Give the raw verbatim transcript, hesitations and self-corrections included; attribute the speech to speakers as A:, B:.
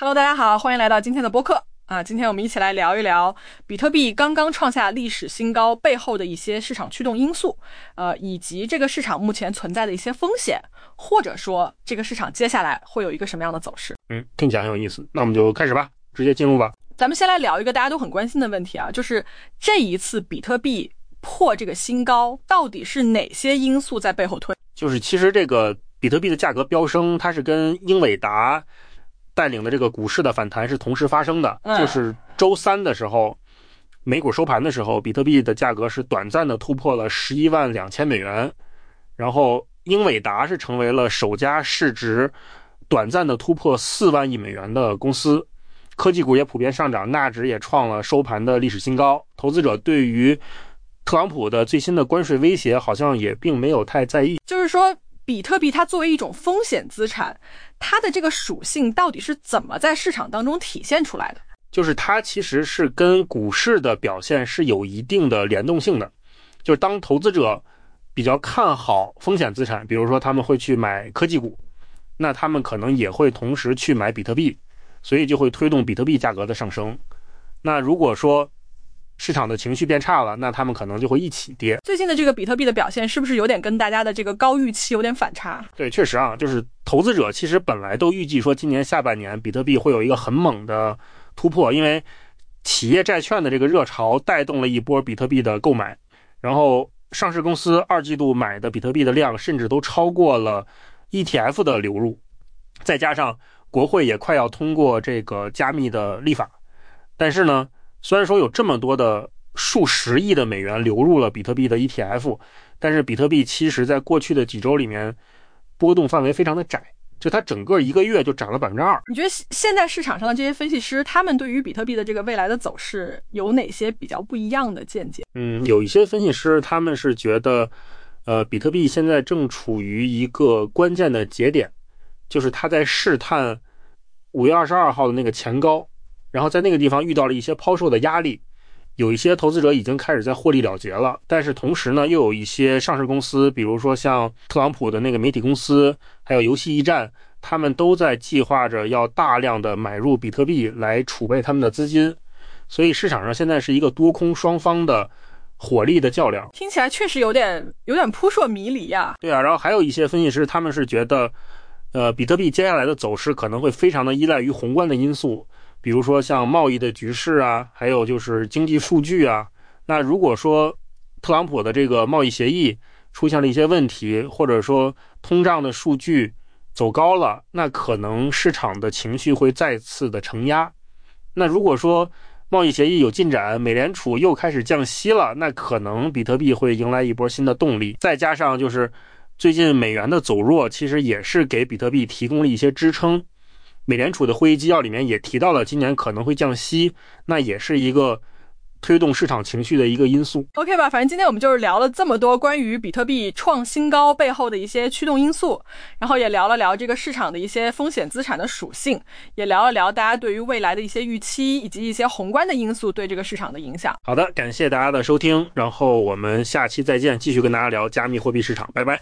A: Hello， 大家好，欢迎来到今天的播客啊！今天我们一起来聊一聊比特币刚刚创下历史新高背后的一些市场驱动因素，呃，以及这个市场目前存在的一些风险，或者说这个市场接下来会有一个什么样的走势。
B: 嗯，听起来很有意思，那我们就开始吧，直接进入吧。
A: 咱们先来聊一个大家都很关心的问题啊，就是这一次比特币破这个新高，到底是哪些因素在背后推？
B: 就是其实这个比特币的价格飙升，它是跟英伟达带领的这个股市的反弹是同时发生的。
A: 嗯、
B: 就是周三的时候，美股收盘的时候，比特币的价格是短暂的突破了十一万两千美元，然后英伟达是成为了首家市值短暂的突破四万亿美元的公司。科技股也普遍上涨，纳指也创了收盘的历史新高。投资者对于特朗普的最新的关税威胁好像也并没有太在意。
A: 就是说比特币它作为一种风险资产，它的这个属性到底是怎么在市场当中体现出来的？
B: 就是它其实是跟股市的表现是有一定的联动性的。就是当投资者比较看好风险资产，比如说他们会去买科技股，那他们可能也会同时去买比特币，所以就会推动比特币价格的上升。那如果说市场的情绪变差了，那他们可能就会一起跌。
A: 最近的这个比特币的表现是不是有点跟大家的这个高预期有点反差？
B: 对，确实啊，就是投资者其实本来都预计说今年下半年比特币会有一个很猛的突破，因为企业债券的这个热潮带动了一波比特币的购买，然后上市公司二季度买的比特币的量甚至都超过了 E T F 的流入，再加上国会也快要通过这个加密的立法。但是呢，虽然说有这么多的数十亿的美元流入了比特币的 E T F， 但是比特币其实在过去的几周里面波动范围非常的窄，就它整个一个月就涨了 百分之二。
A: 你觉得现在市场上的这些分析师，他们对于比特币的这个未来的走势有哪些比较不一样的见解？
B: 嗯，有一些分析师他们是觉得呃，比特币现在正处于一个关键的节点，就是它在试探五月二十二号的那个前高，然后在那个地方遇到了一些抛售的压力，有一些投资者已经开始在获利了结了。但是同时呢，又有一些上市公司，比如说像特朗普的那个媒体公司，还有游戏驿站，他们都在计划着要大量的买入比特币来储备他们的资金。所以市场上现在是一个多空双方的火力的较量，
A: 听起来确实有点有点扑朔迷离呀、啊。
B: 对啊，然后还有一些分析师他们是觉得呃，比特币接下来的走势可能会非常的依赖于宏观的因素，比如说像贸易的局势啊，还有就是经济数据啊。那如果说特朗普的这个贸易协议出现了一些问题，或者说通胀的数据走高了，那可能市场的情绪会再次的承压。那如果说贸易协议有进展，美联储又开始降息了，那可能比特币会迎来一波新的动力。再加上就是最近美元的走弱，其实也是给比特币提供了一些支撑。美联储的会议纪要里面也提到了今年可能会降息，那也是一个推动市场情绪的一个因素。
A: OK 吧，反正今天我们就是聊了这么多关于比特币创新高背后的一些驱动因素，然后也聊了聊这个市场的一些风险资产的属性，也聊了聊大家对于未来的一些预期，以及一些宏观的因素对这个市场的影响。
B: 好的，感谢大家的收听，然后我们下期再见，继续跟大家聊加密货币市场，拜拜。